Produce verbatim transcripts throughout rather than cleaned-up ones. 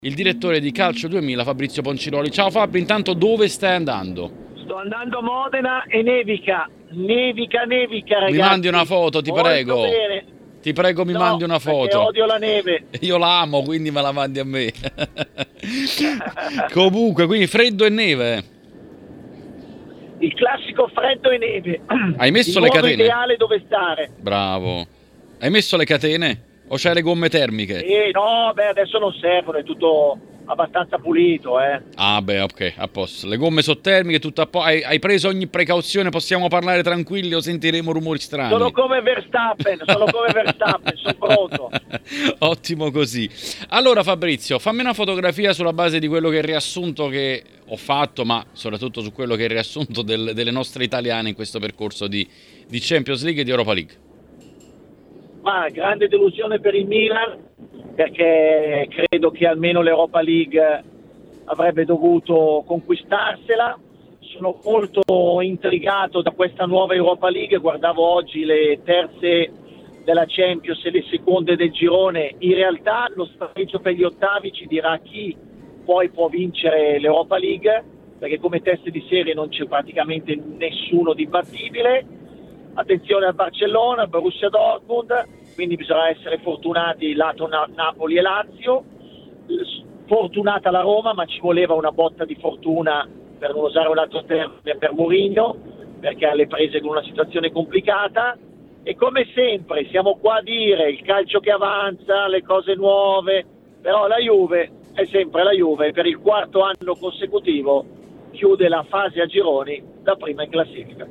il direttore di Calcio duemila Fabrizio Ponciroli. Ciao Fabri, intanto dove stai andando? Sto andando a Modena e nevica, nevica, nevica ragazzi. Mi mandi una foto, ti Molto prego. Bene. Ti prego, mi no, mandi una foto. Odio la neve. Io la amo, quindi me la mandi a me. Comunque, quindi freddo e neve. Il classico freddo e neve. Hai messo il le luogo catene? ideale dove stare. Bravo. Hai messo le catene? O c'hai le gomme termiche? Eh, no, beh, adesso non servono, è tutto abbastanza pulito, eh. Ah, beh, ok, a posto. Le gomme sono termiche, tutto a posto. Hai, hai preso ogni precauzione, possiamo parlare tranquilli o sentiremo rumori strani? Sono come Verstappen, sono come Verstappen, sono pronto. Ottimo così. Allora Fabrizio, fammi una fotografia sulla base di quello che è il riassunto che ho fatto, ma soprattutto su quello che è il riassunto del, delle nostre italiane in questo percorso di, di Champions League e di Europa League. Ma grande delusione per il Milan, perché credo che almeno l'Europa League avrebbe dovuto conquistarsela. Sono molto intrigato da questa nuova Europa League, guardavo oggi le terze della Champions e le seconde del girone. In realtà lo spareggio per gli ottavi ci dirà chi poi può vincere l'Europa League, perché come teste di serie non c'è praticamente nessuno di imbattibile. Attenzione al Barcellona, Borussia Dortmund, quindi bisogna essere fortunati lato Na- Napoli e Lazio. Fortunata la Roma, ma ci voleva una botta di fortuna, per non usare un altro termine, per Mourinho, perché alle prese con una situazione complicata. E come sempre siamo qua a dire il calcio che avanza, le cose nuove, però la Juve è sempre la Juve e per il quarto anno consecutivo chiude la fase a gironi da prima in classifica.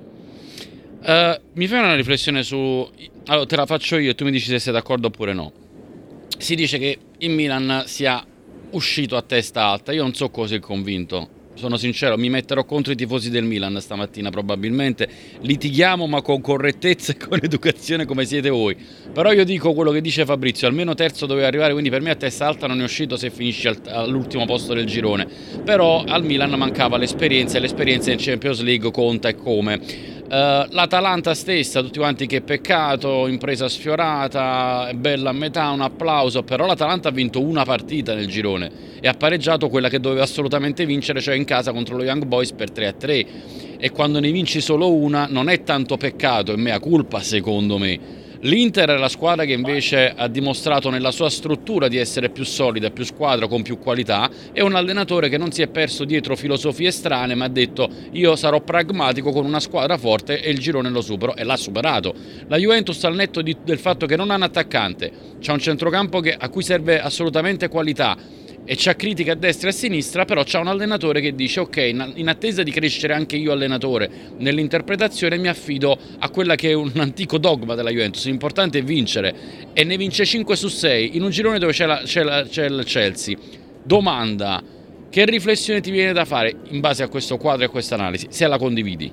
Uh, mi fai una riflessione su... Allora, te la faccio io e tu mi dici se sei d'accordo oppure no. Si dice che il Milan sia uscito a testa alta. Io non so così convinto. Sono sincero, mi metterò contro i tifosi del Milan stamattina probabilmente. Litighiamo ma con correttezza e con educazione come siete voi. Però io dico quello che dice Fabrizio, almeno terzo doveva arrivare, quindi per me a testa alta non è uscito se finisci al, all'ultimo posto del girone. Però al Milan mancava l'esperienza e l'esperienza in Champions League conta e come. Uh, L'Atalanta stessa, tutti quanti che peccato, impresa sfiorata, è bella a metà, un applauso, però l'Atalanta ha vinto una partita nel girone e ha pareggiato quella che doveva assolutamente vincere, cioè in casa contro lo Young Boys per tre a tre, e quando ne vinci solo una non è tanto peccato, è mea culpa secondo me. L'Inter è la squadra che invece ha dimostrato nella sua struttura di essere più solida, più squadra, con più qualità. È un allenatore che non si è perso dietro filosofie strane, ma ha detto io sarò pragmatico con una squadra forte e il girone lo supero, e l'ha superato. La Juventus, al netto di, del fatto che non ha un attaccante, c'ha un centrocampo che, a cui serve assolutamente qualità, e c'ha critiche a destra e a sinistra, però c'ha un allenatore che dice ok, in attesa di crescere anche io allenatore nell'interpretazione mi affido a quella che è un antico dogma della Juventus, l'importante è vincere, e ne vince cinque su sei in un girone dove c'è, la, c'è, la, c'è il Chelsea. Domanda, che riflessione ti viene da fare in base a questo quadro e a questa analisi, se la condividi?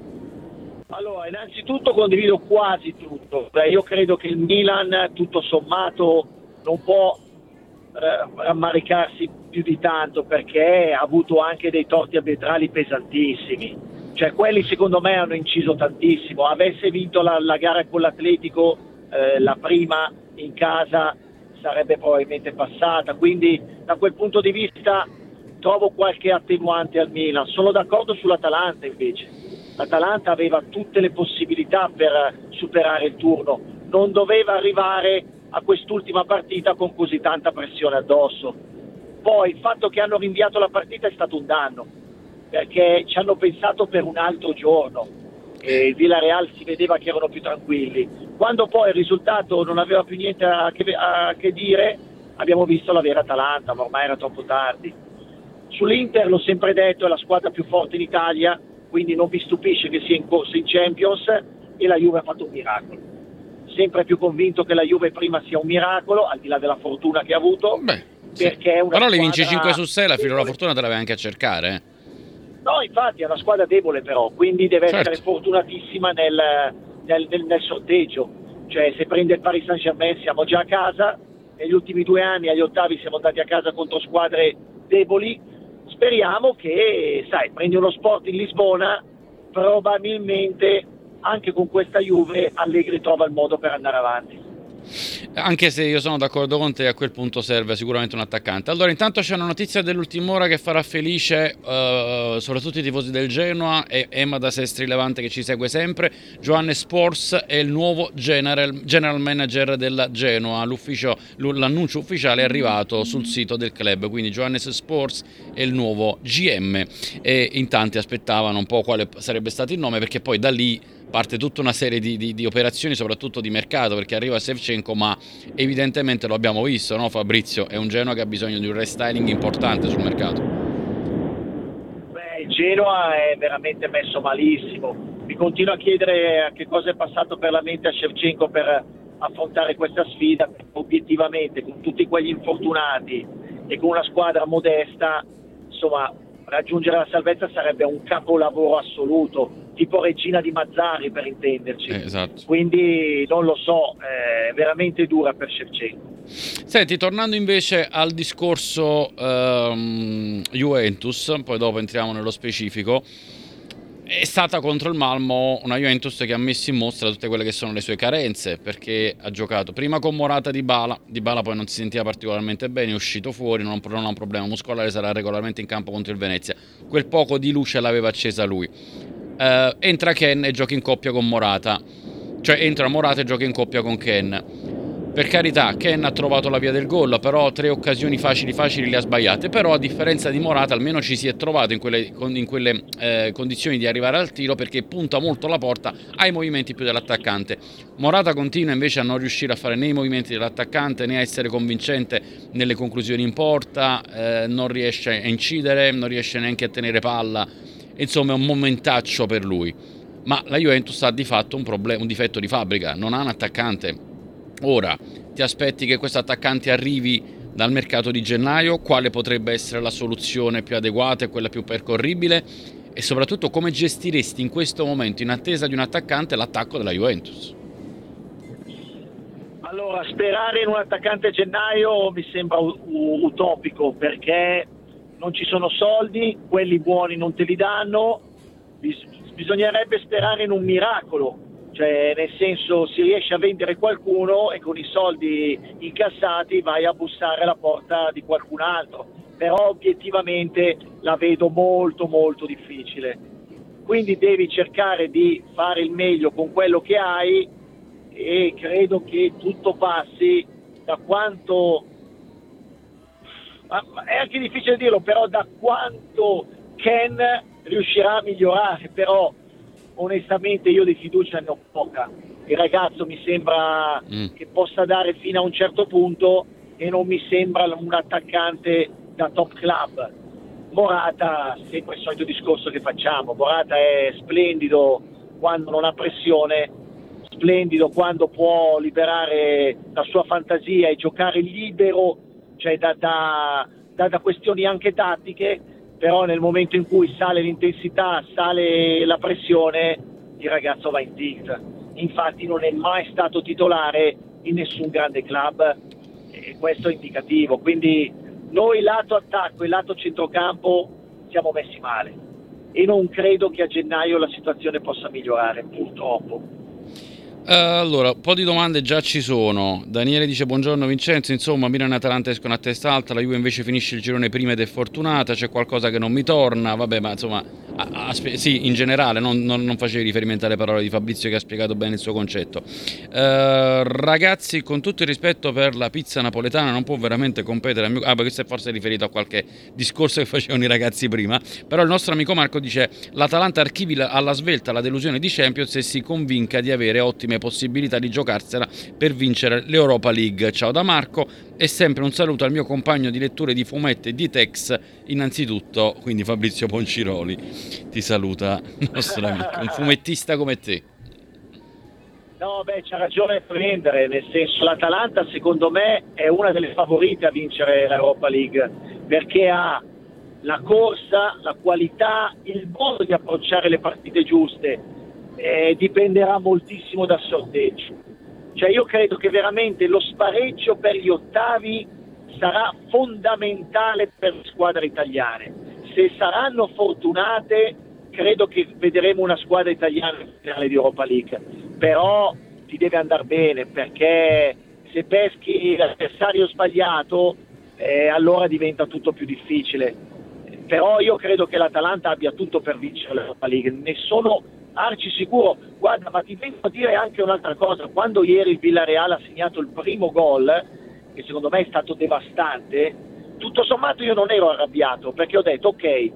Allora, innanzitutto condivido quasi tutto. Beh, io credo che il Milan tutto sommato non può rammaricarsi più di tanto, perché ha avuto anche dei torti arbitrali pesantissimi, cioè quelli secondo me hanno inciso tantissimo. Avesse vinto la, la gara con l'Atletico, eh, la prima in casa, sarebbe probabilmente passata, quindi da quel punto di vista trovo qualche attenuante al Milan. Sono d'accordo sull'Atalanta invece. L'Atalanta aveva tutte le possibilità per superare il turno, non doveva arrivare a quest'ultima partita con così tanta pressione addosso. Poi il fatto che hanno rinviato la partita è stato un danno, perché ci hanno pensato per un altro giorno e il Villarreal si vedeva che erano più tranquilli. Quando poi il risultato non aveva più niente a che, a che dire, abbiamo visto la vera Atalanta, ma ormai era troppo tardi. Sull'Inter l'ho sempre detto, è la squadra più forte in Italia, quindi non mi stupisce che sia in corsa in Champions, e la Juve ha fatto un miracolo. Sempre più convinto che la Juve prima sia un miracolo, al di là della fortuna che ha avuto. Beh, perché sì. è una Però le vinci squadra cinque su sei, la filo della debole. fortuna te la vai anche a cercare, eh? No, infatti è una squadra debole però, quindi deve Certo. essere fortunatissima nel, nel, nel, nel sorteggio. Cioè se prende il Paris Saint-Germain siamo già a casa, negli ultimi due anni agli ottavi siamo andati a casa contro squadre deboli. Speriamo che, sai, prendi uno Sport in Lisbona, probabilmente anche con questa Juve Allegri trova il modo per andare avanti. Anche se io sono d'accordo con te, a quel punto serve sicuramente un attaccante. Allora, intanto c'è una notizia dell'ultima ora che farà felice uh, soprattutto i tifosi del Genoa e Emma da Sestri Levante che ci segue sempre. Johannes Spors è il nuovo general, general manager della Genoa. L'ufficio, l'annuncio ufficiale è arrivato sul sito del club, quindi Johannes Spors è il nuovo G M e in tanti aspettavano un po' quale sarebbe stato il nome, perché poi da lì parte tutta una serie di, di, di operazioni, soprattutto di mercato, perché arriva Shevchenko, ma evidentemente lo abbiamo visto, no Fabrizio? È un Genoa che ha bisogno di un restyling importante sul mercato. Beh, il Genoa è veramente messo malissimo. Mi continuo a chiedere a che cosa è passato per la mente a Shevchenko per affrontare questa sfida. Obiettivamente, con tutti quegli infortunati e con una squadra modesta, insomma, raggiungere la salvezza sarebbe un capolavoro assoluto, tipo Regina di Mazzari per intenderci. Eh, esatto. Quindi non lo so, è veramente dura per Shevchenko. Senti, tornando invece al discorso um, Juventus, poi dopo entriamo nello specifico, è stata contro il Malmo una Juventus che ha messo in mostra tutte quelle che sono le sue carenze, perché ha giocato prima con Morata Dybala, Dybala poi non si sentiva particolarmente bene, è uscito fuori, non, non ha un problema muscolare, sarà regolarmente in campo contro il Venezia, quel poco di luce l'aveva accesa lui. Uh, entra Ken e gioca in coppia con Morata, cioè entra Morata e gioca in coppia con Ken. Per carità, Ken ha trovato la via del gol, però tre occasioni facili facili le ha sbagliate, però a differenza di Morata almeno ci si è trovato in quelle, in quelle eh, condizioni di arrivare al tiro, perché punta molto la porta ai movimenti più dell'attaccante. Morata continua invece a non riuscire a fare né i movimenti dell'attaccante né a essere convincente nelle conclusioni in porta, eh, non riesce a incidere, non riesce neanche a tenere palla, insomma è un momentaccio per lui. Ma la Juventus ha di fatto un, problem- un difetto di fabbrica, non ha un attaccante. Ora, ti aspetti che questo attaccante arrivi dal mercato di gennaio? Quale potrebbe essere la soluzione più adeguata e quella più percorribile? E soprattutto come gestiresti in questo momento, in attesa di un attaccante, l'attacco della Juventus? Allora, sperare in un attaccante a gennaio mi sembra utopico, perché non ci sono soldi, quelli buoni non te li danno, bis- bisognerebbe sperare in un miracolo. Cioè, nel senso, si riesce a vendere qualcuno e con i soldi incassati vai a bussare alla porta di qualcun altro, però obiettivamente la vedo molto molto difficile. Quindi devi cercare di fare il meglio con quello che hai e credo che tutto passi da quanto, è anche difficile dirlo, però da quanto Ken riuscirà a migliorare, però onestamente io di fiducia ne ho poca. Il ragazzo mi sembra mm. che possa dare fino a un certo punto e non mi sembra un attaccante da top club. Morata, sempre il solito discorso che facciamo, Morata è splendido quando non ha pressione, splendido quando può liberare la sua fantasia e giocare libero, cioè da, da, da, da questioni anche tattiche, però nel momento in cui sale l'intensità, sale la pressione, il ragazzo va in tilt. Infatti non è mai stato titolare in nessun grande club e questo è indicativo. Quindi noi lato attacco e lato centrocampo siamo messi male e non credo che a gennaio la situazione possa migliorare, purtroppo. Uh, allora, un po' di domande già ci sono. Daniele dice: buongiorno Vincenzo, insomma Milan e Atalanta escono a testa alta, la Juve invece finisce il girone prima ed è fortunata, c'è qualcosa che non mi torna, vabbè, ma insomma a, a, sì, in generale non, non, non facevi riferimento alle parole di Fabrizio che ha spiegato bene il suo concetto. Uh, ragazzi, con tutto il rispetto per la pizza napoletana, non può veramente competere al mio... ah, questo è forse riferito a qualche discorso che facevano i ragazzi prima, però il nostro amico Marco dice: l'Atalanta archivi alla svelta la delusione di Champions e si convinca di avere ottime possibilità di giocarsela per vincere l'Europa League. Ciao da Marco e sempre un saluto al mio compagno di letture di fumetti e di text, innanzitutto, quindi Fabrizio Ponciroli ti saluta, nostro amico, un fumettista come te. No, beh, c'ha ragione a prendere, nel senso l'Atalanta secondo me è una delle favorite a vincere l'Europa League, perché ha la corsa, la qualità, il modo di approcciare le partite giuste. Eh, dipenderà moltissimo dal sorteggio, cioè io credo che veramente lo spareggio per gli ottavi sarà fondamentale per le squadre italiane. Se saranno fortunate credo che vedremo una squadra italiana in finale di Europa League, però ti deve andare bene, perché se peschi l'avversario sbagliato eh, allora diventa tutto più difficile. Però io credo che l'Atalanta abbia tutto per vincere l'Europa League, ne sono arci sicuro. Guarda, ma ti vengo a dire anche un'altra cosa: quando ieri il Villarreal ha segnato il primo gol, che secondo me è stato devastante, tutto sommato io non ero arrabbiato, perché ho detto ok,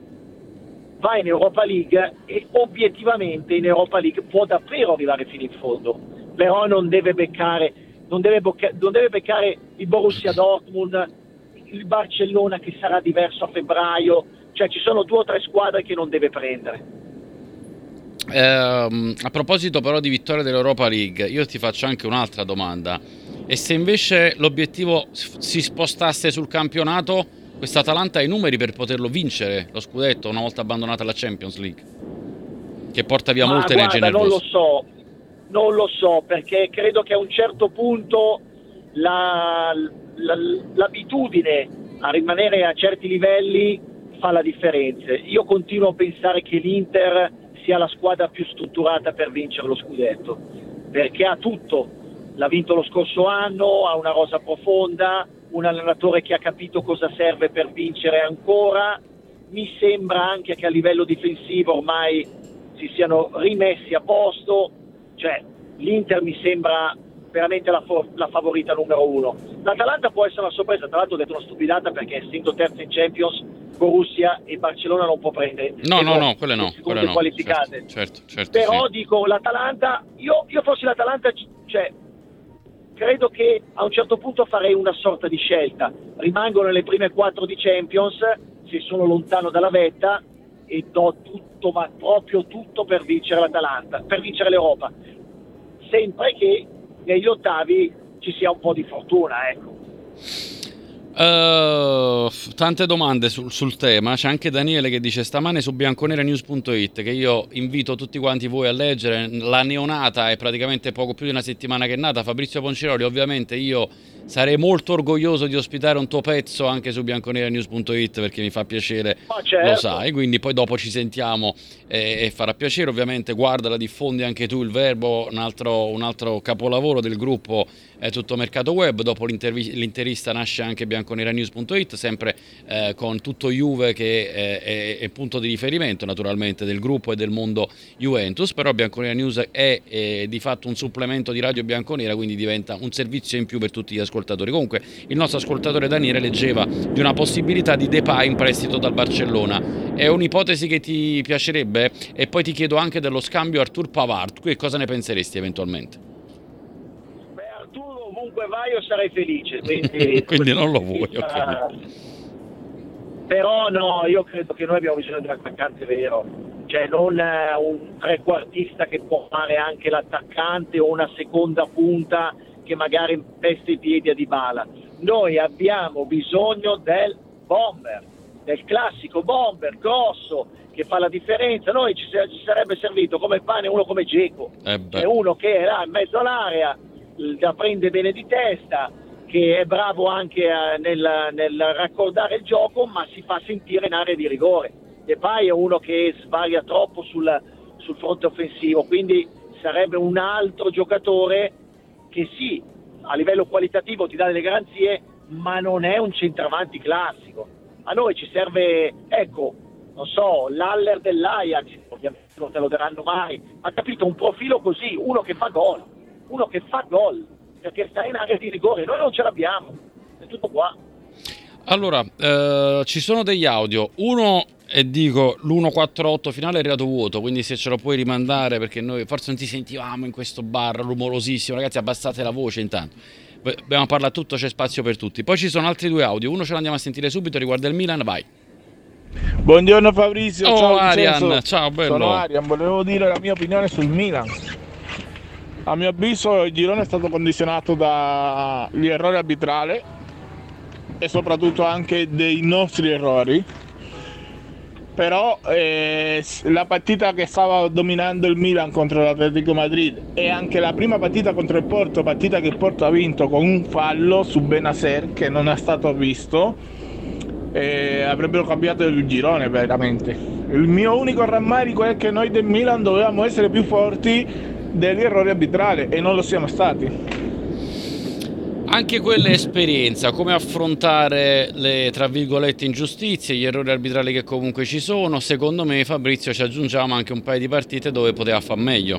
va in Europa League e obiettivamente in Europa League può davvero arrivare fino in fondo, però non deve beccare non deve, bocca- non deve beccare il Borussia Dortmund, il Barcellona che sarà diverso a febbraio, cioè ci sono due o tre squadre che non deve prendere. Eh, a proposito però di vittoria dell'Europa League, io ti faccio anche un'altra domanda: e se invece l'obiettivo si spostasse sul campionato, questa Atalanta ha i numeri per poterlo vincere lo scudetto una volta abbandonata la Champions League, che porta via Ma molte guarda, energie nervose? non lo so, non lo so, perché credo che a un certo punto la, la, l'abitudine a rimanere a certi livelli fa la differenza. Io continuo a pensare che l'Inter sia la squadra più strutturata per vincere lo scudetto, perché ha tutto, l'ha vinto lo scorso anno, ha una rosa profonda, un allenatore che ha capito cosa serve per vincere ancora. Mi sembra anche che a livello difensivo ormai si siano rimessi a posto, cioè l'Inter mi sembra veramente la, for- la favorita numero uno. L'Atalanta può essere una sorpresa, tra l'altro ho detto una stupidata, perché essendo terza in Champions Borussia e Barcellona non può prendere. No, no, no, quelle no, quelle no, qualificate. Certo, certo, certo, Però sì. dico, l'Atalanta, io, io fossi l'Atalanta, cioè credo che a un certo punto farei una sorta di scelta: rimango nelle prime quattro di Champions se sono lontano dalla vetta e do tutto, ma proprio tutto, per vincere l'Atalanta, per vincere l'Europa, sempre che negli ottavi ci sia un po' di fortuna, ecco. Uh, tante domande sul, sul tema. C'è anche Daniele che dice: stamane su bianconeranews punto it, che io invito tutti quanti voi a leggere, la neonata è praticamente poco più di una settimana che è nata. Fabrizio Ponciroli, ovviamente io sarei molto orgoglioso di ospitare un tuo pezzo anche su bianconeranews punto it, perché mi fa piacere, Ma certo, lo sai, quindi poi dopo ci sentiamo e, e farà piacere. Ovviamente guardala, diffondi anche tu il Verbo, un altro, un altro capolavoro del gruppo è Tutto Mercato Web. Dopo l'intervista nasce anche bianconeranews punto it, sempre eh, con tutto Juve che è, è, è punto di riferimento naturalmente del gruppo e del mondo Juventus. Però Bianconera News è, è di fatto un supplemento di Radio Bianconera, quindi diventa un servizio in più per tutti gli ascoltatori. Comunque il nostro ascoltatore Daniele leggeva di una possibilità di Depay in prestito dal Barcellona. È un'ipotesi che ti piacerebbe? E poi ti chiedo anche dello scambio Artur Pavard, qui cosa ne penseresti eventualmente? Ovunque vai io sarei felice, quindi, quindi non lo vuoi, ho capito. Però no, io credo che noi abbiamo bisogno di un attaccante vero, cioè non un trequartista che può fare anche l'attaccante o una seconda punta che magari peste i piedi a Dybala. Noi abbiamo bisogno del bomber, del classico bomber grosso che fa la differenza. Noi ci, ci sarebbe servito come pane uno come Dzeko, eh cioè uno che era in mezzo all'area, la prende bene di testa, che è bravo anche eh, nel, nel raccordare il gioco, ma si fa sentire in area di rigore. Depay è uno che svaria troppo sul, sul fronte offensivo, quindi sarebbe un altro giocatore che sì, a livello qualitativo ti dà delle garanzie, ma non è un centravanti classico. A noi ci serve, ecco, non so, l'Haller dell'Ajax, ovviamente non te lo daranno mai, ma capito, un profilo così, uno che fa gol. uno che fa gol, perché sta in area di rigore, noi non ce l'abbiamo, è tutto qua. Allora, eh, ci sono degli audio, uno e dico l'unocentoquarantotto finale è arrivato vuoto, quindi se ce lo puoi rimandare, perché noi forse non ti sentivamo in questo bar rumorosissimo. Ragazzi, abbassate la voce intanto, abbiamo parlato tutto, c'è spazio per tutti. Poi ci sono altri due audio, uno ce l'andiamo a sentire subito, riguarda il Milan, vai. Buongiorno Fabrizio, oh, ciao Arian, Vincenzo. ciao bello. Sono Arian, volevo dire la mia opinione sul Milan. A mio avviso il girone è stato condizionato dagli errori arbitrali e soprattutto anche dei nostri errori, però eh, la partita che stava dominando il Milan contro l'Atletico Madrid e anche la prima partita contro il Porto, partita che il Porto ha vinto con un fallo su Benacer che non è stato visto, eh, avrebbero cambiato il girone veramente. Il mio unico rammarico è che noi del Milan dovevamo essere più forti degli errori arbitrali e non lo siamo stati. Anche quella è esperienza, come affrontare le, tra virgolette, ingiustizie, gli errori arbitrali che comunque ci sono. Secondo me, Fabrizio, ci aggiungiamo anche un paio di partite dove poteva far meglio.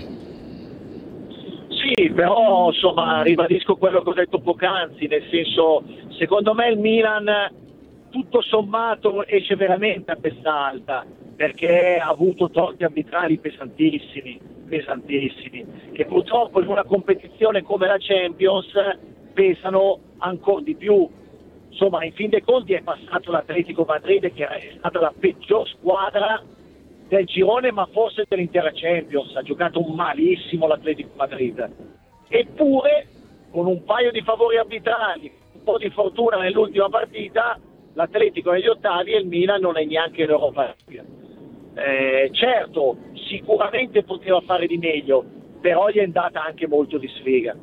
Sì, però insomma ribadisco quello che ho detto poc'anzi, nel senso, secondo me il Milan tutto sommato esce veramente a testa alta, perché ha avuto torti arbitrali pesantissimi, pesantissimi, che purtroppo in una competizione come la Champions pesano ancora di più. Insomma, in fin dei conti è passato l'Atletico Madrid, che è stata la peggior squadra del girone, ma forse dell'intera Champions. Ha giocato malissimo l'Atletico Madrid, eppure con un paio di favori arbitrali, un po' di fortuna nell'ultima partita, l'Atletico negli ottavi e il Milan non è neanche in Europa League. Eh, certo, sicuramente poteva fare di meglio, però gli è andata anche molto di sfiga.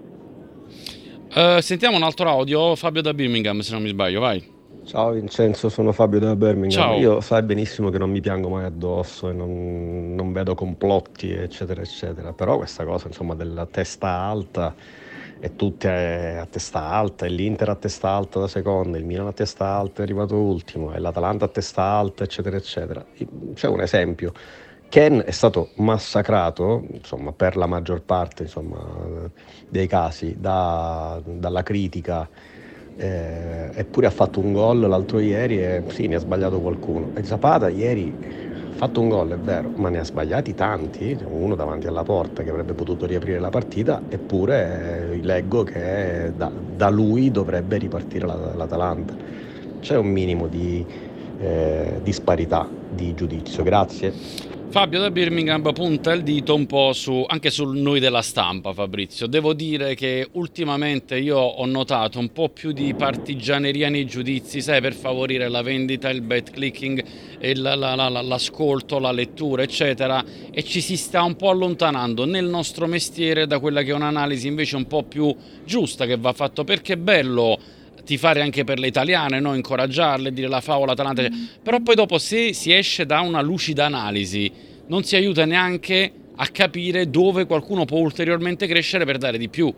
Uh, sentiamo un altro audio, Fabio da Birmingham, se non mi sbaglio, vai. Ciao Vincenzo, sono Fabio da Birmingham. Ciao. Io sai benissimo che non mi piango mai addosso e non, non vedo complotti eccetera eccetera, però questa cosa insomma della testa alta e tutti a testa alta, e l'Inter a testa alta da seconda, il Milan a testa alta è arrivato ultimo e l'Atalanta a testa alta eccetera eccetera. C'è un esempio: Ken è stato massacrato, insomma, per la maggior parte, insomma, dei casi da, dalla critica, eh, eppure ha fatto un gol l'altro ieri e sì, ne ha sbagliato qualcuno. E Zapata ieri ha fatto un gol, è vero, ma ne ha sbagliati tanti, uno davanti alla porta che avrebbe potuto riaprire la partita, eppure eh, leggo che da, da lui dovrebbe ripartire la, l'Atalanta. C'è un minimo di eh, disparità di giudizio. Grazie. Fabio da Birmingham punta il dito un po' su, anche su noi della stampa, Fabrizio. Devo dire che ultimamente io ho notato un po' più di partigianeria nei giudizi, sai, per favorire la vendita, il bet clicking, il, la, la, la, l'ascolto, la lettura, eccetera, e ci si sta un po' allontanando nel nostro mestiere da quella che è un'analisi invece un po' più giusta che va fatto, perché è bello tifare anche per le italiane, no? Incoraggiarle, dire la favola Atalanta, però poi dopo se si esce da una lucida analisi non si aiuta neanche a capire dove qualcuno può ulteriormente crescere per dare di più.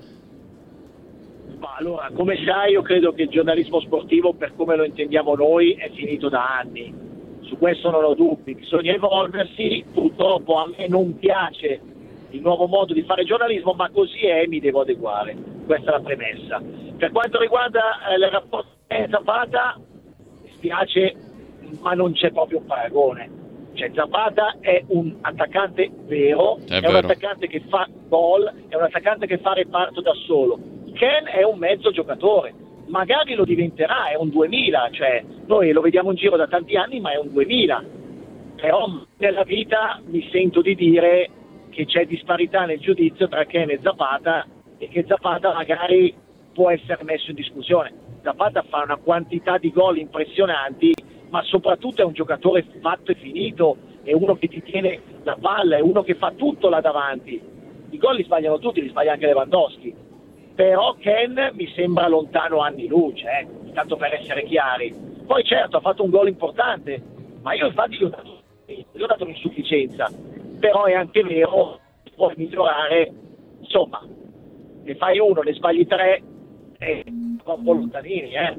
Ma allora, come sai, io credo che il giornalismo sportivo, per come lo intendiamo noi, è finito da anni. Su questo non ho dubbi, bisogna evolversi. Purtroppo a me non piace il nuovo modo di fare giornalismo, ma così è, mi devo adeguare. Questa è la premessa. Per quanto riguarda eh, il rapporto con Zapata, mi spiace, ma non c'è proprio un paragone. Cioè, Zapata è un attaccante vero, è, è vero. un attaccante che fa gol, è un attaccante che fa reparto da solo. Ken è un mezzo giocatore, magari lo diventerà, è un duemila, cioè noi lo vediamo in giro da tanti anni, ma è un duemila. Però nella vita mi sento di dire che c'è disparità nel giudizio tra Ken e Zapata, e che Zapata magari può essere messo in discussione. Zapata fa una quantità di gol impressionanti, ma soprattutto è un giocatore fatto e finito, è uno che ti tiene la palla, è uno che fa tutto là davanti. I gol li sbagliano tutti, li sbaglia anche Lewandowski. Però Ken mi sembra lontano anni luce, eh, tanto per essere chiari. Poi certo ha fatto un gol importante, ma io infatti gli ho dato, gli ho dato un'insufficienza. Però è anche vero, puoi migliorare, insomma, ne fai uno, ne sbagli tre, e va un po' lontanini, eh.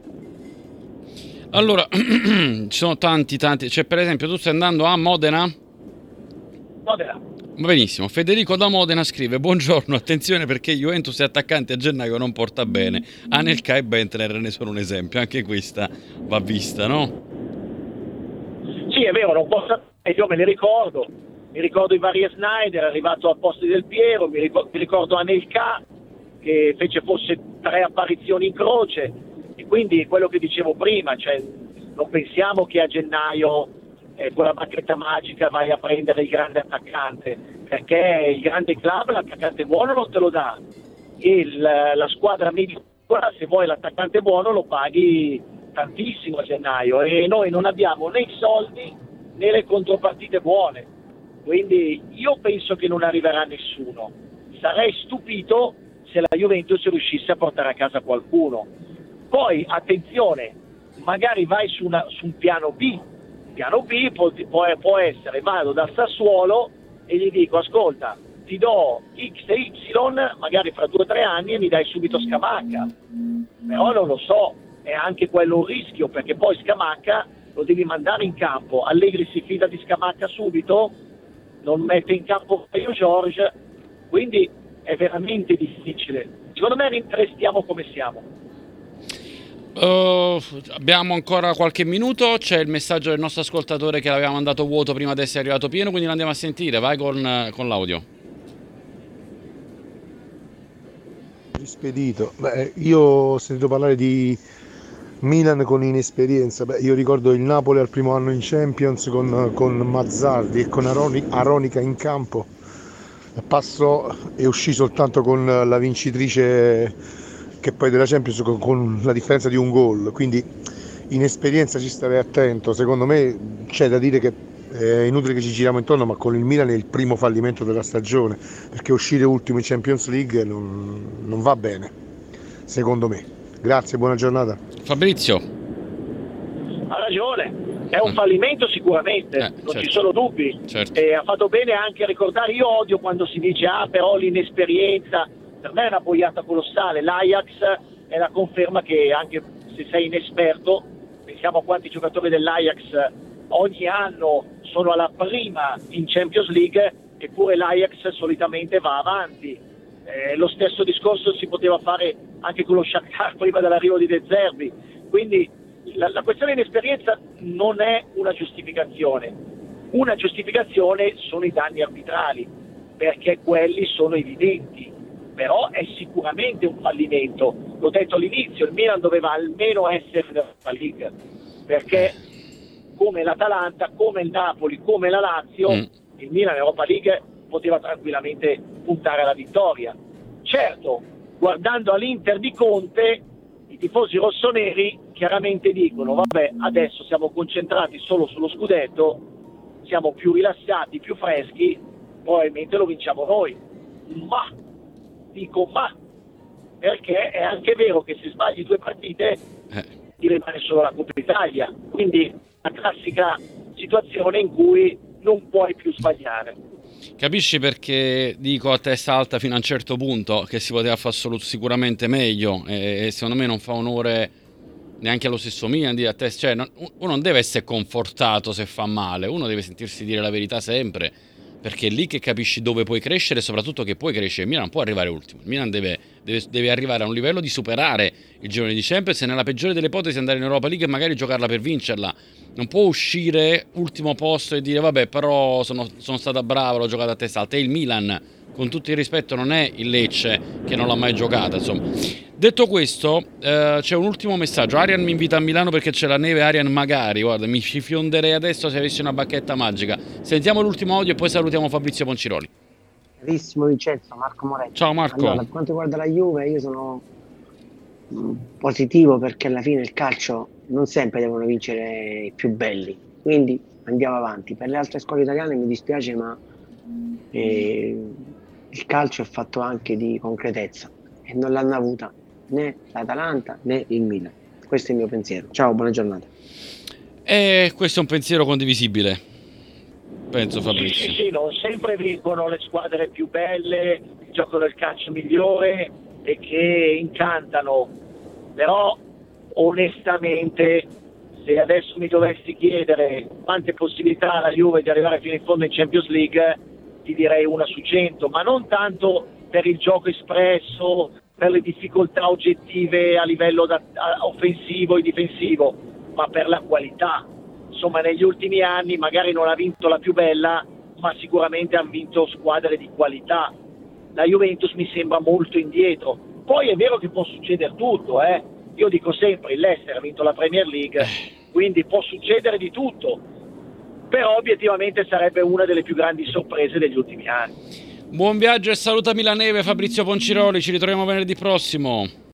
Allora, ci sono tanti, tanti. Cioè, per esempio, tu stai andando a Modena? Modena. Benissimo. Federico da Modena scrive: buongiorno, attenzione perché Juventus e attaccante a gennaio non porta bene. Anelka e Bentner ne sono un esempio. Anche questa va vista, no? Sì, è vero, non porta bene, io me ne ricordo. Mi ricordo i vari Snyder, arrivato al posto del Piero, mi ricordo, mi ricordo Anelka, che fece forse tre apparizioni in croce. E quindi quello che dicevo prima, cioè non pensiamo che a gennaio eh, con la bacchetta magica vai a prendere il grande attaccante, perché il grande club l'attaccante buono non te lo dà, e la, la squadra media, se vuoi l'attaccante buono lo paghi tantissimo a gennaio, e noi non abbiamo né i soldi né le contropartite buone, quindi io penso che non arriverà nessuno. Sarei stupito se la Juventus riuscisse a portare a casa qualcuno. Poi, attenzione, magari vai su, una, su un piano B. Piano B può, può, può essere, vado dal Sassuolo e gli dico: ascolta, ti do X e Y, magari fra due o tre anni, e mi dai subito Scamacca. però non lo so, è anche quello un rischio, perché poi Scamacca lo devi mandare in campo. Allegri si fida di Scamacca subito, non mette in campo Caio Jorge, quindi è veramente difficile. Secondo me restiamo come siamo. Uh, abbiamo ancora qualche minuto, c'è il messaggio del nostro ascoltatore che l'aveva mandato vuoto prima di essere arrivato pieno, quindi lo andiamo a sentire. Vai con, con l'audio. Rispedito. Beh, io ho sentito parlare di Milan con inesperienza. Beh, io ricordo il Napoli al primo anno in Champions con, con Mazzardi e con Aroni, Aronica in campo. Passò e uscì soltanto con la vincitrice che poi della Champions con, con la differenza di un gol, quindi in esperienza ci starei attento. Secondo me c'è da dire che è inutile che ci giriamo intorno, ma con il Milan è il primo fallimento della stagione, perché uscire ultimo in Champions League non, non va bene, secondo me. Grazie, buona giornata. Fabrizio. Ha ragione, è un fallimento sicuramente, eh, non certo. ci sono dubbi. Certo. E ha fatto bene anche a ricordare, io odio quando si dice ah però l'inesperienza. Per me è una boiata colossale. L'Ajax è la conferma che anche se sei inesperto, pensiamo a quanti giocatori dell'Ajax ogni anno sono alla prima in Champions League, eppure l'Ajax solitamente va avanti. Eh, lo stesso discorso si poteva fare anche con lo Shakhtar prima dell'arrivo di De Zerbi. Quindi la, la questione di inesperienza non è una giustificazione. Una giustificazione sono i danni arbitrali, perché quelli sono evidenti. Però è sicuramente un fallimento. L'ho detto all'inizio, il Milan doveva almeno essere nell'Europa League, perché come l'Atalanta, come il Napoli, come la Lazio, mm. il Milan in Europa League poteva tranquillamente puntare alla vittoria. Certo, guardando all'Inter di Conte, i tifosi rossoneri chiaramente dicono vabbè, adesso siamo concentrati solo sullo scudetto, siamo più rilassati, più freschi, probabilmente lo vinciamo noi. Ma dico ma perché è anche vero che se sbagli due partite ti rimane solo la Coppa Italia, quindi la classica situazione in cui non puoi più sbagliare. Capisci perché dico a testa alta fino a un certo punto che si poteva fare sicuramente meglio, e secondo me non fa onore neanche allo stesso Milan dire a testa, cioè non, uno non deve essere confortato se fa male, uno deve sentirsi dire la verità sempre, perché è lì che capisci dove puoi crescere e soprattutto che puoi crescere. Il Milan non può arrivare ultimo, il Milan deve, deve, deve arrivare a un livello di superare il girone di Champions e nella peggiore delle ipotesi andare in Europa League e magari giocarla per vincerla. Non può uscire ultimo posto e dire vabbè però sono, sono stata brava, l'ho giocata a testa alta. E il Milan, con tutto il rispetto, non è il Lecce che non l'ha mai giocata, insomma. Detto questo, eh, c'è un ultimo messaggio. Arian mi invita a Milano perché c'è la neve. Arian, magari, guarda, mi ci fionderei adesso se avessi una bacchetta magica. Sentiamo l'ultimo audio e poi salutiamo Fabrizio Ponciroli. Carissimo Vincenzo, Marco Moretti. Ciao Marco. Allora, per quanto riguarda la Juve, io sono mh, positivo, perché alla fine il calcio non sempre devono vincere i più belli, quindi andiamo avanti. Per le altre scuole italiane mi dispiace, ma eh, il calcio è fatto anche di concretezza e non l'hanno avuta né l'Atalanta né il Milan. Questo è il mio pensiero. Ciao, buona giornata. E questo è un pensiero condivisibile, penso, Fabrizio. Sì, sì, sì, non sempre vincono le squadre più belle, il gioco del calcio migliore e che incantano, però onestamente se adesso mi dovessi chiedere quante possibilità ha la Juve di arrivare fino in fondo in Champions League, ti direi una su cento, ma non tanto per il gioco espresso, per le difficoltà oggettive a livello da, a, offensivo e difensivo, ma per la qualità. Insomma, negli ultimi anni magari non ha vinto la più bella, ma sicuramente hanno vinto squadre di qualità. La Juventus mi sembra molto indietro. Poi è vero che può succedere tutto, eh. Io dico sempre, il Leicester ha vinto la Premier League, quindi può succedere di tutto, però obiettivamente sarebbe una delle più grandi sorprese degli ultimi anni. Buon viaggio e salutami la neve, Fabrizio Ponciroli, ci ritroviamo venerdì prossimo.